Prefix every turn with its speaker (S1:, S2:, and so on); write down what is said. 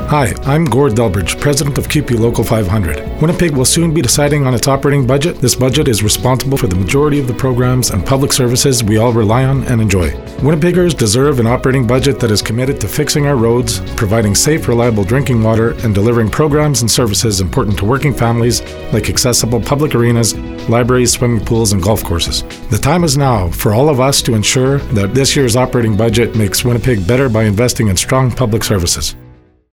S1: Hi, I'm Gord Delbridge, President of CUPE Local 500. Winnipeg will soon be deciding on its operating budget. This budget is responsible for the majority of the programs and public services we all rely on and enjoy. Winnipeggers deserve an operating budget that is committed to fixing our roads, providing safe, reliable drinking water, and delivering programs and services important to working families like accessible public arenas, libraries, swimming pools, and golf courses. The time is now for all of us to ensure that this year's operating budget makes Winnipeg better by investing in strong public services.